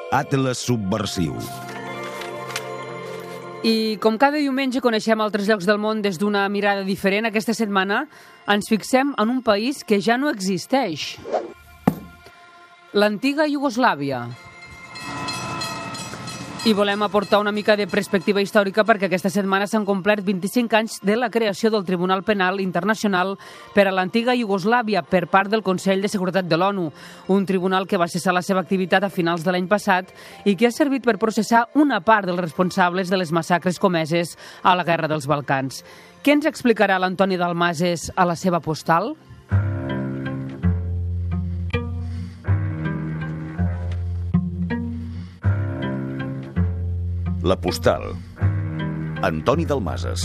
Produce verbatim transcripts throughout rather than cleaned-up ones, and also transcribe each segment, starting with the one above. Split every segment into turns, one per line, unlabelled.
Atles Subversiu.
I com cada diumenge coneixem altres llocs del món des d'una mirada diferent, aquesta setmana ens fixem en un país que ja no existeix. L'antiga Iugoslàvia. I volem aportar una mica de perspectiva històrica perquè aquesta setmana s'han complert vint-i-cinc anys de la creació del Tribunal Penal Internacional per a l'antiga Iugoslàvia per part del Consell de Seguretat de l'ONU, un tribunal que va cessar la seva activitat a finals de l'any passat i que ha servit per processar una part dels responsables de les massacres comeses a la Guerra dels Balcans. Què ens explicarà l'Antoni Dalmases a la seva postal?
La postal. Antoni Dalmases.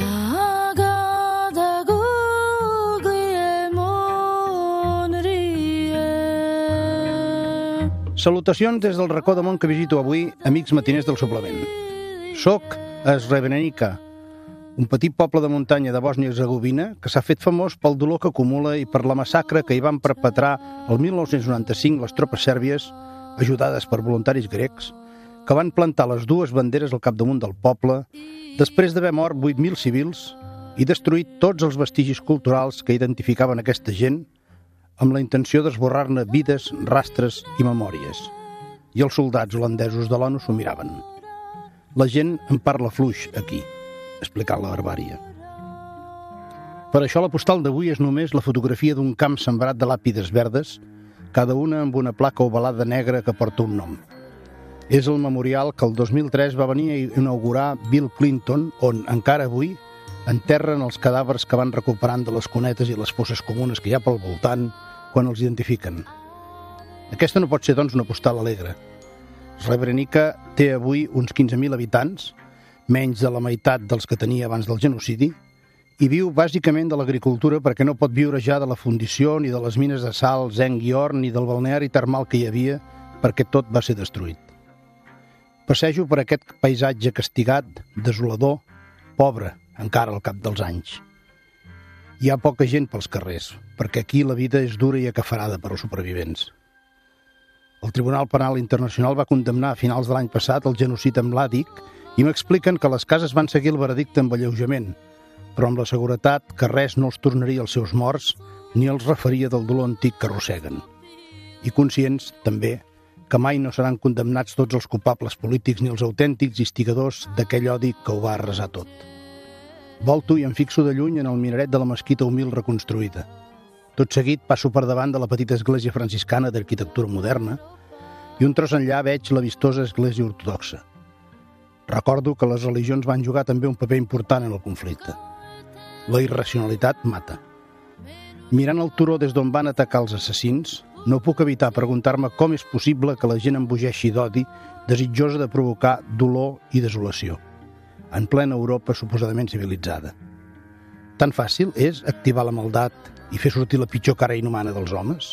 Salutacions des del racó de món que visito avui, amics matiners del suplement. Soc a Srebrenica, un petit poble de muntanya de Bòsnia i Hercegovina que s'ha fet famós pel dolor que acumula i per la massacre que hi van perpetrar el mil nou-cents noranta-cinc les tropes sèrbies, ajudades per voluntaris grecs, que van plantar les dues banderes al capdamunt del poble després d'haver mort vuit mil civils i destruït tots els vestigis culturals que identificaven aquesta gent amb la intenció d'esborrar-ne vides, rastres i memòries. I els soldats holandesos de l'ONU s'ho miraven. La gent en parla fluix aquí, explicant la barbària. Per això la postal d'avui és només la fotografia d'un camp sembrat de làpides verdes, cada una amb una placa ovalada negra que porta un nom. És el memorial que el dos mil tres va venir a inaugurar Bill Clinton, on encara avui enterren els cadàvers que van recuperant de les cunetes i les fosses comunes que hi ha pel voltant quan els identifiquen. Aquesta no pot ser, doncs, una postal alegre. Srebrenica té avui uns quinze mil habitants, menys de la meitat dels que tenia abans del genocidi, i viu bàsicament de l'agricultura perquè no pot viure ja de la fundició, ni de les mines de sal, zinc i or, ni del balneari termal que hi havia, perquè tot va ser destruït. Passejo per aquest paisatge castigat, desolador, pobre, encara al cap dels anys. Hi ha poca gent pels carrers, perquè aquí la vida és dura i acafarada per als supervivents. El Tribunal Penal Internacional va condemnar a finals de l'any passat el genocidi amb Mladic i m'expliquen que les cases van seguir el veredicte amb alleujament, però amb la seguretat que res no els tornaria als seus morts ni els referia del dolor antic que arrosseguen. I conscients, també, que mai no seran condemnats tots els culpables polítics ni els autèntics instigadors d'aquell odi que ho va arrasar tot. Volto i em fixo de lluny en el minaret de la mesquita humil reconstruïda. Tot seguit passo per davant de la petita església franciscana d'arquitectura moderna i un tros enllà veig la vistosa església ortodoxa. Recordo que les religions van jugar també un paper important en el conflicte. La irracionalitat mata. Mirant el turó des d'on van atacar els assassins, no puc evitar preguntar-me com és possible que la gent embogeixi d'odi, desitjosa de provocar dolor i desolació, en plena Europa suposadament civilitzada. Tan fàcil és activar la maldat i fer sortir la pitjor cara inhumana dels homes?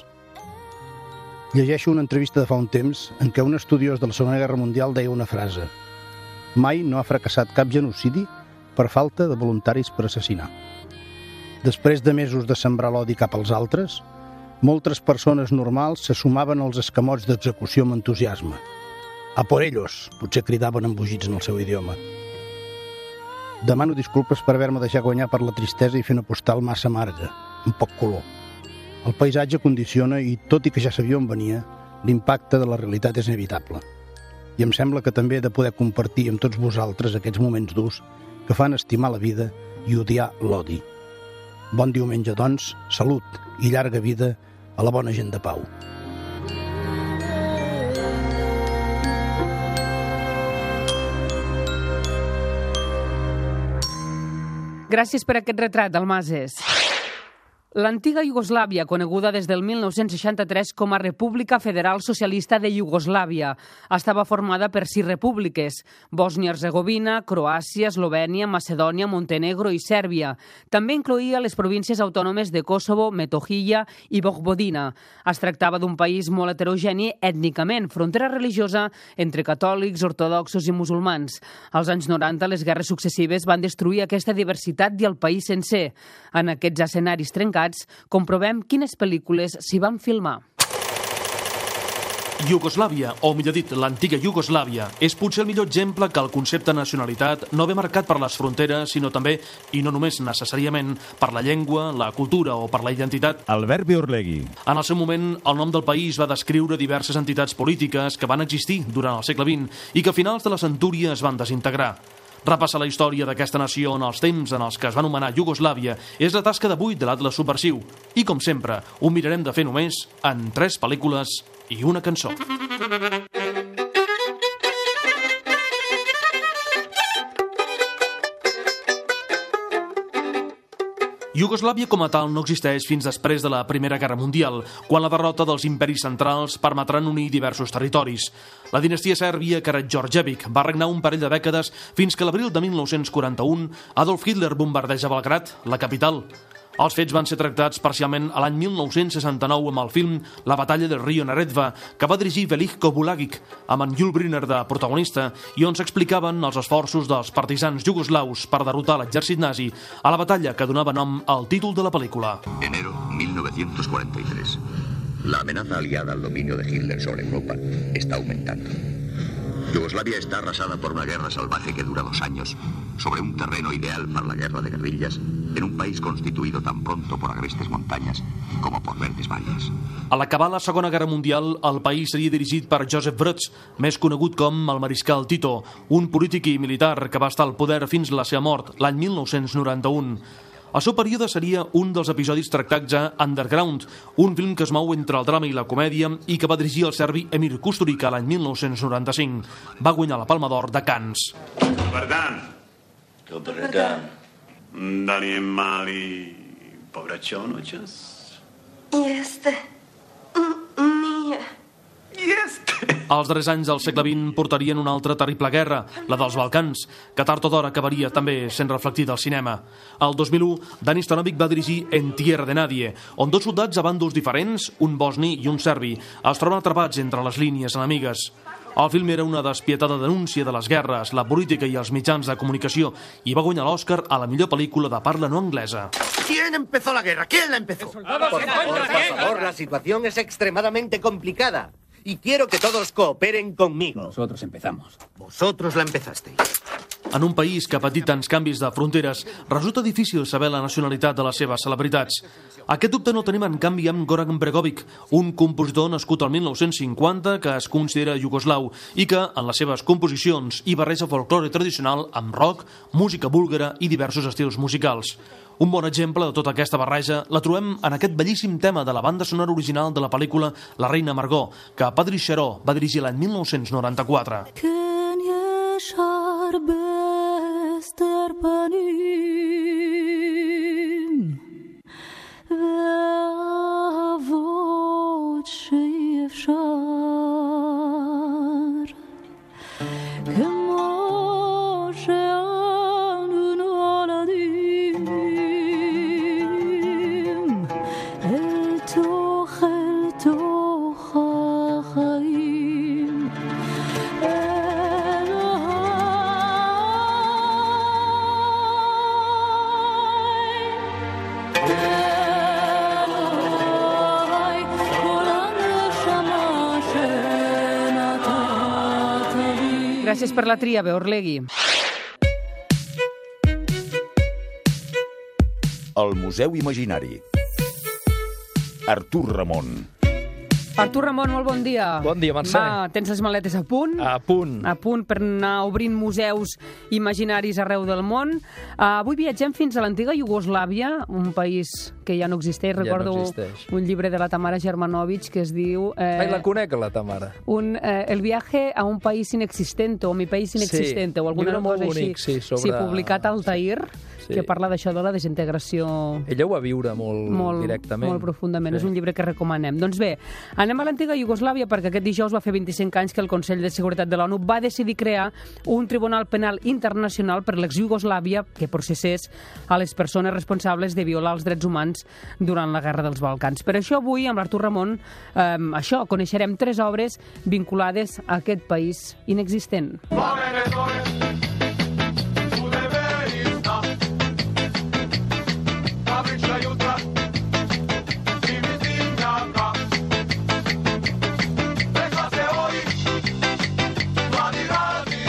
Llegeixo una entrevista de fa un temps en què un estudiós de la Segona Guerra Mundial deia una frase: «Mai no ha fracassat cap genocidi per falta de voluntaris per assassinar». Després de mesos de sembrar l'odi cap als altres, moltes persones normals se sumaven als escamots d'execució amb entusiasme. «A por ellos!», potser cridaven embogits en el seu idioma. Demano disculpes per haver-me deixat guanyar per la tristesa i fer una postal massa amarga, amb poc color. El paisatge condiciona i, tot i que ja sabia on venia, l'impacte de la realitat és inevitable. I em sembla que també he de poder compartir amb tots vosaltres aquests moments durs que fan estimar la vida i odiar l'odi. Bon diumenge, doncs, salut i llarga vida a la bona gent de pau.
Gràcies per aquest retrat, Dalmases. L'antiga Iugoslàvia, coneguda des del mil nou-cents seixanta-tres com a República Federal Socialista de Iugoslàvia, estava formada per sis repúbliques: Bòsnia-Hercegovina, Croàcia, Eslovènia, Macedònia, Montenegro i Sèrbia. També incloïa les províncies autònomes de Kosovo, Metohija i Vojvodina. Es tractava d'un país molt heterogeni ètnicament, frontera religiosa entre catòlics, ortodoxos i musulmans. Als anys noranta, les guerres successives van destruir aquesta diversitat i el país sencer. En aquests escenaris trencats, comprovem quines pel·lícules s'hi van filmar.
Iugoslàvia, o millor dit, l'antiga Iugoslàvia, és potser el millor exemple que el concepte nacionalitat no ve marcat per les fronteres, sinó també, i no només necessàriament, per la llengua, la cultura o per la identitat.
Albert Biorlegui.
En el seu moment, el nom del país va descriure diverses entitats polítiques que van existir durant el segle vint i que a finals de la centúria es van desintegrar. Repassar la història d'aquesta nació en els temps en els que es va anomenar Iugoslàvia és la tasca d'avui de l'Atles Subversiu. I, com sempre, ho mirarem de fer només en tres pel·lícules i una cançó. Iugoslàvia com a tal no existeix fins després de la Primera Guerra Mundial, quan la derrota dels imperis centrals permetran unir diversos territoris. La dinastia sèrbia Karađorđević va regnar un parell de dècades fins que l'abril de mil nou-cents quaranta-un Adolf Hitler bombardeja Belgrad, la capital. Els fets van ser tractats parcialment a l'any mil nou-cents seixanta-nou amb el film La batalla del Rio Neretva, que va dirigir Veljko Bulagić, amb en Yul Brynner de protagonista, i on s'explicaven els esforços dels partisans jugoslaus per derrotar l'exèrcit nazi a la batalla que donava nom al títol de la pel·lícula.
Enero mil novecientos cuarenta y tres. La amenaza aliada al dominio de Hitler sobre Europa está aumentando. Yugoslavia está arrasada por una guerra salvaje que dura dos años, sobre un terreno ideal para la guerra de guerrillas, en un país constituido tan pronto por agrestes montañas como por verdes valles.
A l'acabar la Segona Guerra Mundial, el país seria dirigit per Josip Broz, més conegut com el mariscal Tito, un polític i militar que va estar al poder fins a la seva mort, l'any mil nou-cents noranta-un. El seu període seria un dels episodis tractats a Underground, un film que es mou entre el drama i la comèdia i que va dirigir el serbi Emir Kusturica l'any mil nou-cents noranta-cinc. Va guanyar la Palma d'Or de Cannes.
Dobar dan.
Dobar dan.
Da li je mali povraćao noćas?
Jeste. Nije.
Jeste.
Els darrers anys del segle vint portarien una altra terrible guerra, la dels Balcans, que tard o d'hora acabaria també sent reflectida al cinema. El dos mil u, Dani Stanovic va dirigir En tierra de nadie, on dos soldats a bàndols diferents, un bosni i un serbi, es troben atrapats entre les línies enemigues. El film era una despietada denúncia de les guerres, la política i els mitjans de comunicació i va guanyar l'Oscar a la millor pel·lícula de parla no anglesa.
¿Quién empezó la guerra? ¿Quién la empezó?
Por favor, por favor, la situación es extremadamente complicada. Y quiero que todos cooperen conmigo.
Nosotros empezamos.
Vosotros la empezasteis.
En un país que ha patit tants canvis de fronteres, resulta difícil saber la nacionalitat de les seves celebritats. Aquest dubte no el tenim en canvi amb Goran Bregovic, un compositor nascut al mil nou-cents cinquanta que es considera iugoslau i que, en les seves composicions, hi barreja folklore tradicional amb rock, música búlgara i diversos estils musicals. Un bon exemple de tota aquesta barreja la trobem en aquest bellíssim tema de la banda sonora original de la pel·lícula La reina Margot, que Padri Xeró va dirigir l'any mil nou-cents noranta-quatre.
Gràcies per la tria, Biorlegui.
El Museu Imaginari. Artur Ramon.
Artur Ramon, molt bon dia.
Bon dia, Mercè.
Va, tens les maletes a punt?
A punt.
A punt per anar obrint museus imaginaris arreu del món. Uh, avui viatgem fins a l'antiga Iugoslàvia, un país que ja no existeix. Recordo
ja no existeix.
Un llibre de la Tamara Germanovic que es diu...
Eh, Ai, la conec, la Tamara.
Un, eh, el viaje a un país inexistente, o mi país inexistente,
sí,
o alguna cosa
bonic,
així.
Sí, sobre...
sí, publicat al Tahir, sí. Que parla d'això de la desintegració...
Ella ho va viure molt, molt directament.
Molt profundament, sí. És un llibre que recomanem. Doncs bé, anem a l'antiga Iugoslàvia perquè aquest dijous va fer vint-i-cinc anys que el Consell de Seguretat de l'ONU va decidir crear un Tribunal Penal Internacional per l'ex-Iugoslàvia que processés a les persones responsables de violar els drets humans durant la Guerra dels Balcans. Per això avui, amb l'Artur Ramon, eh, això, coneixerem tres obres vinculades a aquest país inexistent.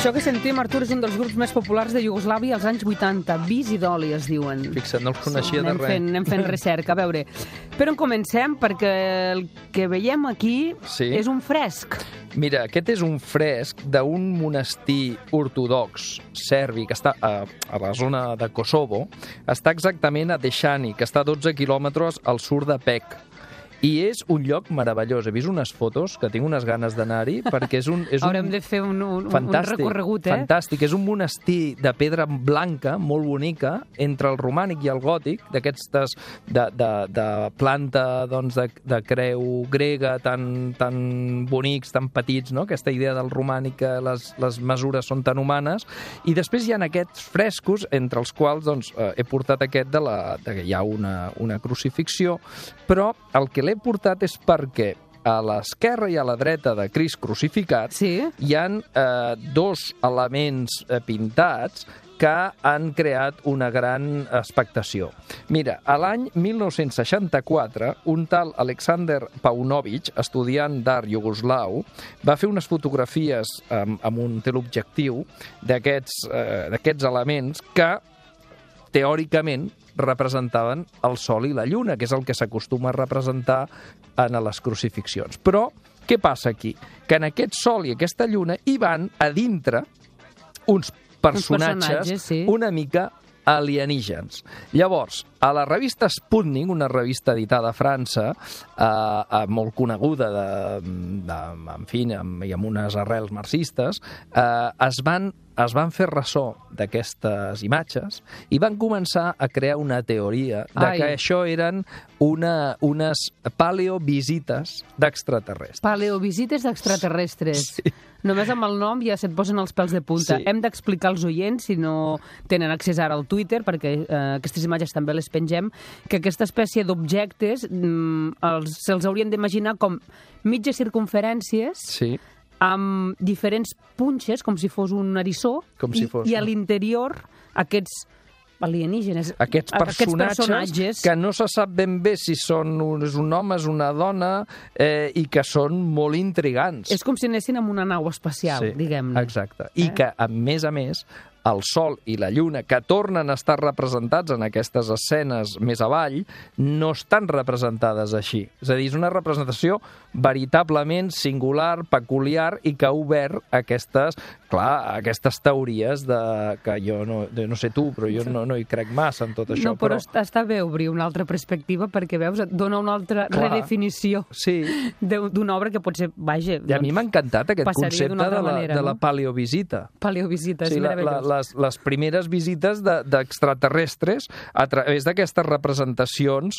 Això que sentim, Artur, és un dels grups més populars de Iugoslàvia als anys vuitanta. Vis i Doli es diuen.
Fixa't, no els coneixia
sí,
de res.
Fent, anem fent recerca, a veure. Però en comencem, perquè el que veiem aquí
sí.
és un fresc.
Mira, aquest és un fresc d'un monestir ortodox serbi que està a, a la zona de Kosovo. Està exactament a Dešani, que està a dotze quilòmetres al sud de Pec. I és un lloc meravellós. He vist unes fotos que tinc unes ganes d'anar-hi perquè és un... És
Haurem
un...
de fer un, un,
fantàstic,
un recorregut, eh?
Fantàstic. És un monestir de pedra blanca, molt bonica, entre el romànic i el gòtic, d'aquestes de, de, de planta doncs, de, de creu grega tan, tan bonics, tan petits, no? Aquesta idea del romànic que les, les mesures són tan humanes. I després hi ha aquests frescos, entre els quals doncs, eh, he portat aquest de, la, de que hi ha una, una crucifixió, però el que l'he he portat és perquè a l'esquerra i a la dreta de Crist crucificat
sí.
hi ha eh, dos elements eh, pintats que han creat una gran expectació. Mira, a l'any mil nou-cents seixanta-quatre, un tal Aleksandar Paunović, estudiant d'art iugoslau, va fer unes fotografies amb, amb un teleobjectiu d'aquests eh, d'aquests elements que, teòricament, representaven el Sol i la Lluna, que és el que s'acostuma a representar en les crucifixions. Però què passa aquí? Que en aquest Sol i aquesta Lluna hi van a dintre uns personatges, uns personatges sí. una mica alienígens. Llavors, a la revista Sputnik, una revista editada a França, eh, eh, molt coneguda de, de, en fi, amb, i amb unes arrels marxistes, eh, es van es van fer ressò d'aquestes imatges i van començar a crear una teoria de Ai. que això eren una, unes paleovisites d'extraterrestres.
Paleovisites d'extraterrestres. Sí. Només amb el nom ja se't posen els pèls de punta. Sí. Hem d'explicar als oients, si no tenen accés ara al Twitter, perquè eh, aquestes imatges també les pengem, que aquesta espècie d'objectes mm, els, se'ls haurien d'imaginar com mitges circunferències
sí.
amb diferents punxes, com si fos un eriçó,
com si fos,
i, i a l'interior aquests alienígenes,
aquests personatges,
aquests personatges
que no se sap ben bé si són un, és un home, és una dona, eh, i que són molt intrigants.
És com si anessin amb una nau espacial,
sí,
diguem-ne.
Exacte. I eh? que, a més a més, el Sol i la Lluna, que tornen a estar representats en aquestes escenes més avall, no estan representades així. És a dir, és una representació veritablement singular, peculiar, i que ha obert aquestes, clar, aquestes teories de, que jo no, no sé tu, però jo no, no hi crec massa en tot això.
No, però, però... està bé obrir una altra perspectiva perquè, veus, et dona una altra clar. redefinició
sí.
d'una obra que potser, vaja...
I a mi m'ha encantat aquest concepte de la,
manera,
de la
no?
paleovisita.
Paleovisita,
sí,
és
la,
meravellós.
La, les, les primeres visites d'extraterrestres de, a través d'aquestes representacions,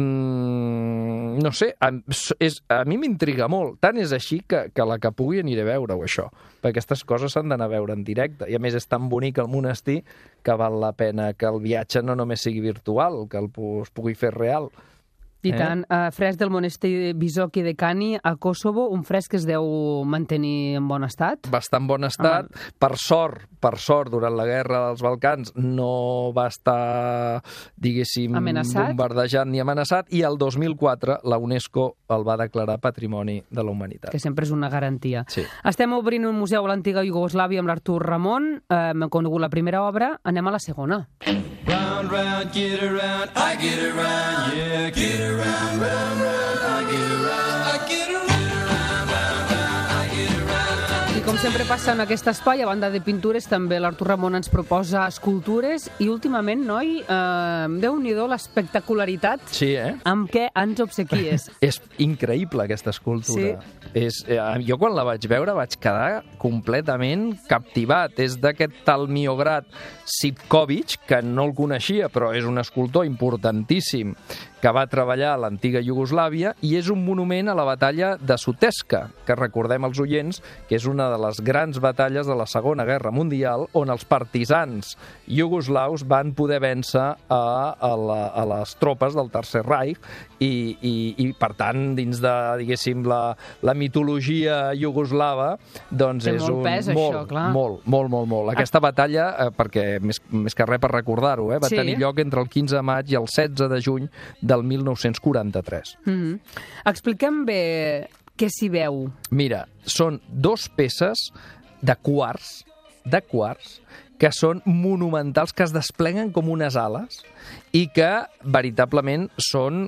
mmm, no sé, a, és, a mi m'intriga molt. Tant és així que, que la que pugui aniré a veure-ho, això. Perquè aquestes coses s'han d'anar a veure en directe. I a més és tan bonic el monestir que val la pena que el viatge no només sigui virtual, que el es pugui fer real.
I eh? tant, uh, fresc del monestir Visoki de Kani a Kosovo, un fresc que es deu mantenir en bon estat?
Bastant bon estat. Ah, per sort, per sort, durant la guerra dels Balcans no va estar, diguéssim,
amenaçat?
bombardejat ni amenaçat, i el dos mil quatre la UNESCO el va declarar Patrimoni de la Humanitat.
Que sempre és una garantia.
Sí.
Estem obrint un museu a l'antiga Iugoslàvia amb l'Artur Ramon, eh, hem conegut la primera obra, anem a la segona.
Round, round, get around, I get around, yeah, get around, round, round, I get around, I get around, round, round, I get around.
I com sempre passa en aquest espai, a banda de pintures, també l'Artur Ramon ens proposa escultures i últimament, noi, eh, Déu-n'hi-do l'espectacularitat
sí, eh?
amb què ens obsequies.
És increïble aquesta escultura. Sí. És, eh, jo quan la vaig veure vaig quedar completament captivat. És d'aquest tal Miograd Sipkovic, que no el coneixia, però és un escultor importantíssim que va treballar a l'antiga Iugoslàvia, i és un monument a la batalla de Suteska, que recordem als oients que és una de les grans batalles de la Segona Guerra Mundial, on els partisans iugoslaus van poder vèncer a, a, la, a les tropes del Tercer Reich, i, i, i per tant, dins de, diguéssim, la, la mitologia iugoslava, doncs
té
és
molt
un...
pes,
molt,
això, clar.
Molt, molt, molt, molt. Aquesta batalla, eh, perquè més, més que res per recordar-ho, eh, va
sí.
tenir lloc entre el quinze de maig i el setze de juny del mil nou-cents quaranta-tres.
Mm-hmm. Expliquem bé què s'hi veu.
Mira, són dos peces de quars de quars que són monumentals, que es despleguen com unes ales i que veritablement són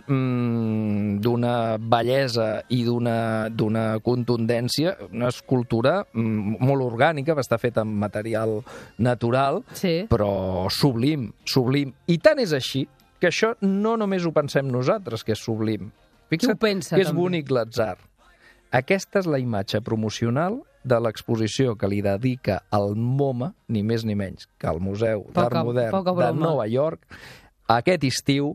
mm, d'una bellesa i d'una contundència, una escultura mm, molt orgànica, va estar feta amb material natural,
sí.
però sublim, sublim. I tant és així que això no només ho pensem nosaltres, que és sublim. Fixa't
Qui ho pensa,
que és
també?
bonic l'atzar. Aquesta és la imatge promocional de l'exposició que li dedica el MoMA, ni més ni menys que el Museu d'Art
Poca-
Modern
poca
de
broma.
Nova York, aquest estiu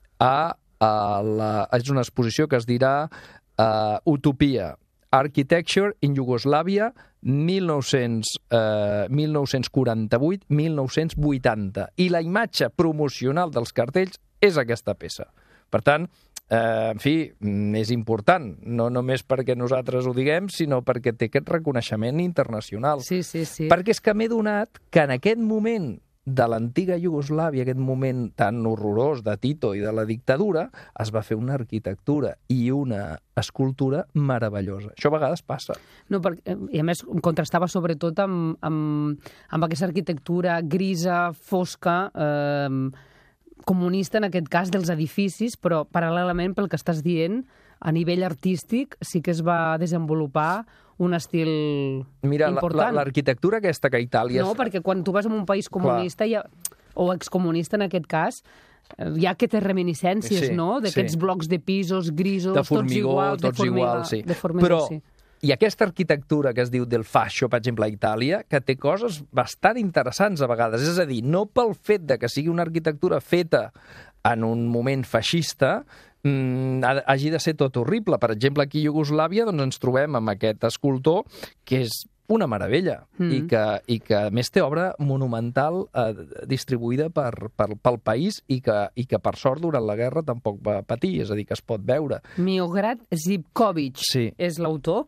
a, a la, és una exposició que es dirà uh, Utopia, Architecture in Yugoslavia mil nou-cents, eh, mil nou-cents quaranta-vuit a mil nou-cents vuitanta. I la imatge promocional dels cartells és aquesta peça. Per tant, eh, en fi, és important, no només perquè nosaltres ho diguem, sinó perquè té aquest reconeixement internacional.
Sí, sí, sí.
Perquè és que m'he donat que en aquest moment de l'antiga Iugoslàvia, aquest moment tan horrorós de Tito i de la dictadura, es va fer una arquitectura i una escultura meravellosa. Això a vegades passa.
No, perquè, i a més contrastava sobretot amb, amb, amb aquesta arquitectura grisa, fosca, eh, comunista en aquest cas dels edificis, però paral·lelament pel que estàs dient, a nivell artístic sí que es va desenvolupar un estil
Mira,
important.
la- l'arquitectura aquesta que a Itàlia...
No, perquè quan tu vas a un país comunista, hi ha, o excomunista en aquest cas, eh, hi ha aquestes reminiscències,
Sí,
no?, d'aquests
sí.
blocs de pisos grisos,
de formigó,
tots iguals,
tots
de formigó,
iguals, sí.
de formigó,
Però
sí.
i aquesta arquitectura que es diu del fascio, per exemple, a Itàlia, que té coses bastant interessants a vegades. És a dir, no pel fet de que sigui una arquitectura feta en un moment feixista, mm, hagi de ser tot horrible. Per exemple, aquí a Iugoslàvia doncs, ens trobem amb aquest escultor que és una meravella
Mm.
i, que, i que a més té obra monumental eh, distribuïda per, per, pel país i que, i que per sort durant la guerra tampoc va patir, és a dir, que es pot veure.
Miograd Zivkovic
Sí.
és l'autor.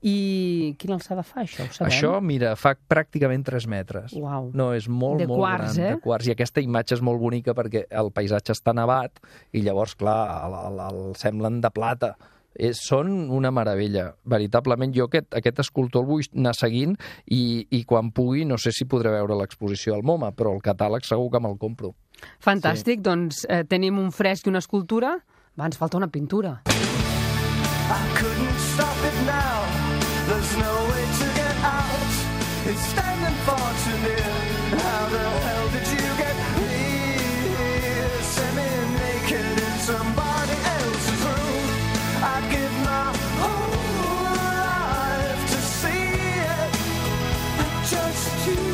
I quina alçada fa, això? Ho sabem?
Això, mira, fa pràcticament tres metres.
Uau.
No, és molt,
De
molt
quars,
gran,
eh?
de quars. I aquesta imatge és molt bonica perquè el paisatge està nevat i llavors, clar, el, el, el semblen de plata. És, són una meravella, veritablement. Jo aquest, aquest escultor el vull anar seguint i, i quan pugui, no sé si podré veure l'exposició al MoMA, però el catàleg segur que me'l compro.
Fantàstic, sí. Doncs eh, tenim un fresc i una escultura. Va, ens falta una pintura.
I couldn't stop it now. There's no way to get out. It's standing far too near. How the hell did you get here? Semi-naked in somebody else's room. I'd give my whole life to see it. But just you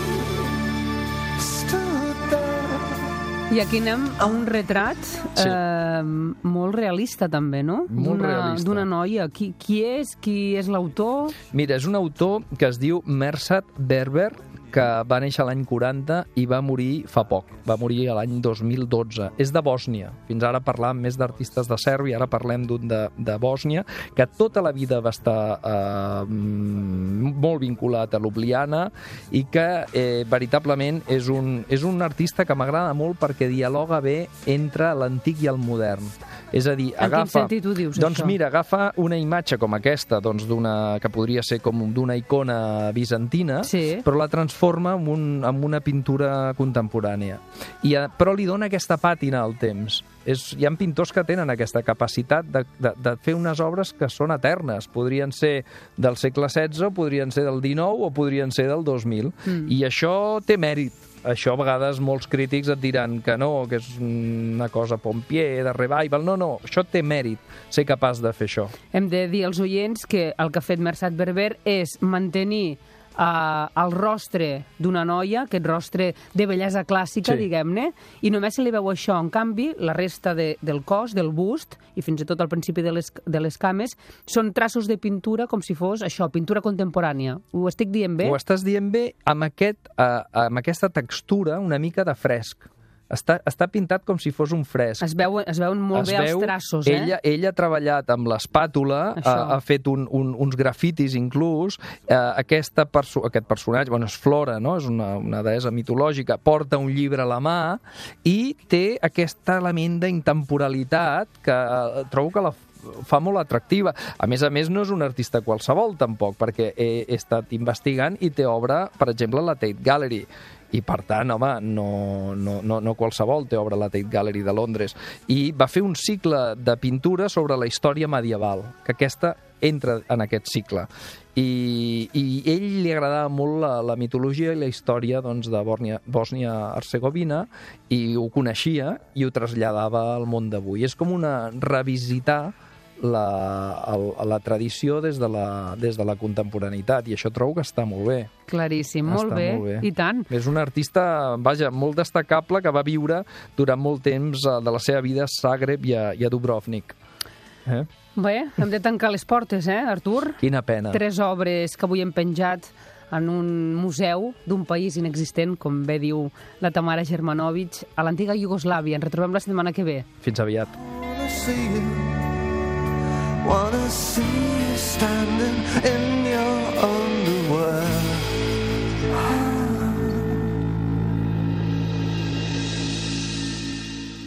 stood there.
I aquí anem a un retrat
Sí.
eh, molt realista, també, no?
Molt
D'una-
realista.
D'una noia. Qui, qui és? Qui és l'autor?
Mira, és un autor que es diu Mersat Berber, que va néixer l'any quaranta i va morir fa poc. Va morir l'any dos mil dotze. És de Bòsnia. Fins ara parlàvem més d'artistes de Sèrbia, ara parlem d'un de, de Bòsnia, que tota la vida va estar eh, molt vinculat a Ljubljana i que eh, veritablement és un, és un artista que m'agrada molt perquè dialoga bé entre l'antic i el modern. És a dir,
En quin
agafa...
sentit ho dius,
doncs
això?
mira, agafa una imatge com aquesta, doncs d'una que podria ser com d'una icona bizantina,
Sí.
però la transforma en, un, en una pintura contemporània. I, eh, però li dona aquesta pàtina al temps. És, hi ha pintors que tenen aquesta capacitat de, de, de fer unes obres que són eternes. Podrien ser del segle setze, podrien ser del dinou o podrien ser del dos mil.
Mm.
I això té mèrit. Això a vegades molts crítics et diran que no, que és una cosa pompier, de revival. No, no, això té mèrit, ser capaç de fer això.
Hem de dir als oients que el que ha fet Mersat Berber és mantenir eh, el rostre d'una noia, aquest rostre de bellesa clàssica,
Sí.
diguem-ne, i només se li veu això. En canvi, la resta de, del cos, del bust, i fins i tot al principi de les, de les cames, són traços de pintura com si fos això, pintura contemporània. Ho estic dient bé?
Ho estàs dient bé amb, aquest, eh, amb aquesta textura una mica de fresc. Està, està pintat com si fos un fresc.
Es, veu, es veuen molt
Es
bé
veu,
els traços, eh?
ella, ella ha treballat amb l'espàtula, ha,
Això.
ha fet un, un, uns grafitis inclús. Eh, aquesta perso aquest personatge, bueno, és Flora, no? És una, una deessa mitològica, porta un llibre a la mà i té aquest element d'intemporalitat que eh, trobo que la, fa molt atractiva. A més a més, no és un artista qualsevol, tampoc, perquè he, he estat investigant i té obra, per exemple, a la Tate Gallery. I, per tant, home, no, no, no, no qualsevol té obra a la Tate Gallery de Londres. I va fer un cicle de pintura sobre la història medieval, que aquesta entra en aquest cicle. I, i ell li agradava molt la, la mitologia i la història doncs, de Bòsnia-Hercegovina i ho coneixia i ho traslladava al món d'avui. És com una revisitar la, el, la tradició des de la, des de la contemporaneïtat, i això trobo que està molt bé.
Claríssim, molt bé,
molt bé,
i tant.
És un artista, vaja, molt destacable, que va viure durant molt temps de la seva vida a Zagreb i a, i a Dubrovnik. Eh?
Bé, hem de tancar les portes, eh, Artur?
Quina pena.
Tres obres que avui hem penjat en un museu d'un país inexistent, com bé diu la Tamara Germanovic, a l'antiga Iugoslàvia. Ens retrobem la setmana que ve.
Fins aviat.
Wanna see you standing in